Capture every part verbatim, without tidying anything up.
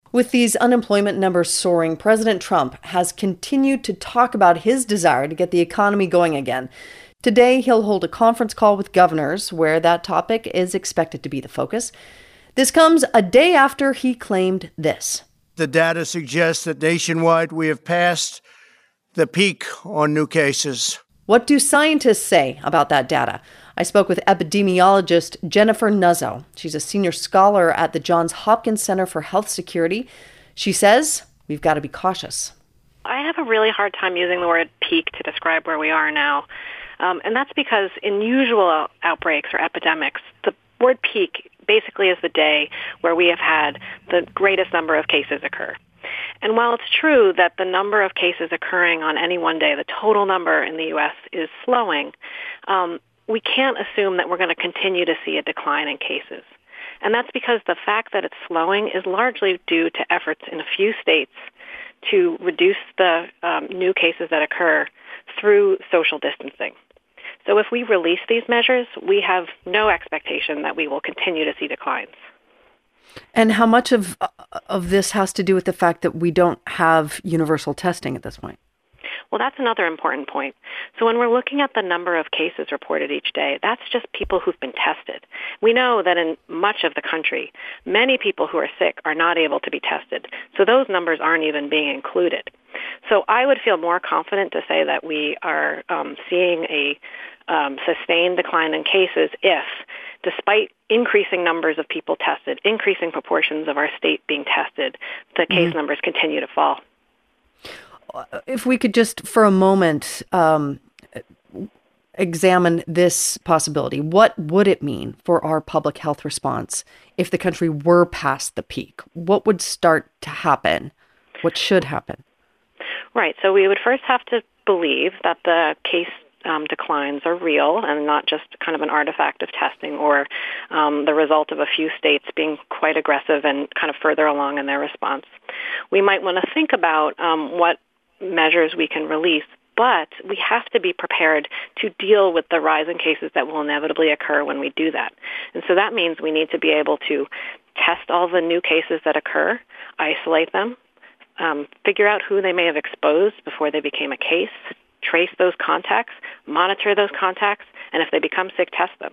With these unemployment numbers soaring, President Trump has continued to talk about his desire to get the economy going again. Today, he'll hold a conference call with governors where that topic is expected to be the focus. This comes a day after he claimed this. The data suggests that nationwide we have passed the peak on new cases. What do scientists say about that data? I spoke with epidemiologist Jennifer Nuzzo. She's a senior scholar at the Johns Hopkins Center for Health Security. She says we've got to be cautious. I have a really hard time using the word peak to describe where we are now. Um, and that's because in usual outbreaks or epidemics, the word peak basically is the day where we have had the greatest number of cases occur. And while it's true that the number of cases occurring on any one day, the total number in the U S is slowing, um, we can't assume that we're going to continue to see a decline in cases. And that's because the fact that it's slowing is largely due to efforts in a few states to reduce the um, new cases that occur through social distancing. So if we release these measures, we have no expectation that we will continue to see declines. And how much of of this has to do with the fact that we don't have universal testing at this point? Well, that's another important point. So when we're looking at the number of cases reported each day, that's just people who've been tested. We know that in much of the country, many people who are sick are not able to be tested. So those numbers aren't even being included. So I would feel more confident to say that we are um, seeing a um, sustained decline in cases if, despite increasing numbers of people tested, increasing proportions of our state being tested, the case mm-hmm. numbers continue to fall. If we could just for a moment um, examine this possibility, what would it mean for our public health response if the country were past the peak? What would start to happen? What should happen? Right. So we would first have to believe that the case um, declines are real and not just kind of an artifact of testing or um, the result of a few states being quite aggressive and kind of further along in their response. We might want to think about um, what measures we can release, but we have to be prepared to deal with the rise in cases that will inevitably occur when we do that. And so that means we need to be able to test all the new cases that occur, isolate them, um, figure out who they may have exposed before they became a case, trace those contacts, monitor those contacts, and if they become sick, test them.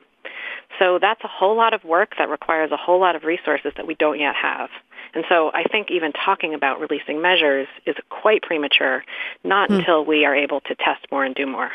So that's a whole lot of work that requires a whole lot of resources that we don't yet have. And so I think even talking about releasing measures is quite premature, not hmm. until we are able to test more and do more.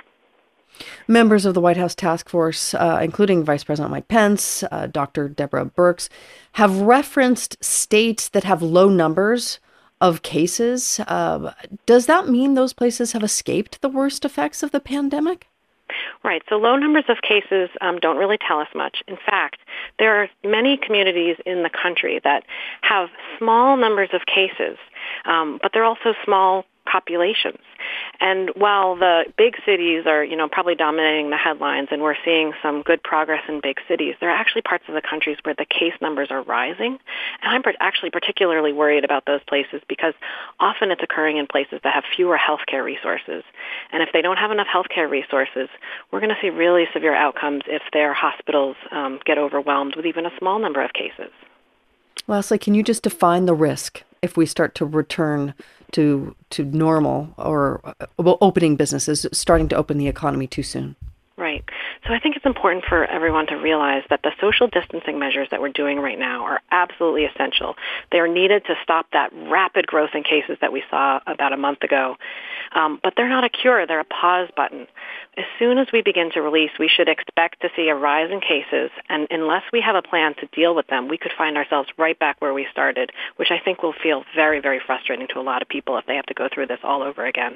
Members of the White House task force, uh, including Vice President Mike Pence, uh, Doctor Deborah Birx, have referenced states that have low numbers of cases. Uh, does that mean those places have escaped the worst effects of the pandemic? Right. So low numbers of cases um, don't really tell us much. In fact, there are many communities in the country that have small numbers of cases, um, but they're also small populations. And while the big cities are, you know, probably dominating the headlines and we're seeing some good progress in big cities, there are actually parts of the countries where the case numbers are rising. And I'm actually particularly worried about those places because often it's occurring in places that have fewer healthcare resources. And if they don't have enough healthcare resources, we're going to see really severe outcomes if their hospitals um, get overwhelmed with even a small number of cases. Lastly, can you just define the risk if we start to return to to normal or well, opening businesses, starting to open the economy too soon? Right. So I think it's important for everyone to realize that the social distancing measures that we're doing right now are absolutely essential. They are needed to stop that rapid growth in cases that we saw about a month ago. Um, but they're not a cure. They're a pause button. As soon as we begin to release, we should expect to see a rise in cases. And unless we have a plan to deal with them, we could find ourselves right back where we started, which I think will feel very, very frustrating to a lot of people if they have to go through this all over again.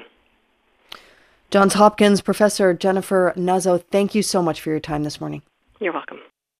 Johns Hopkins professor Jennifer Nuzzo, thank you so much for your time this morning. You're welcome.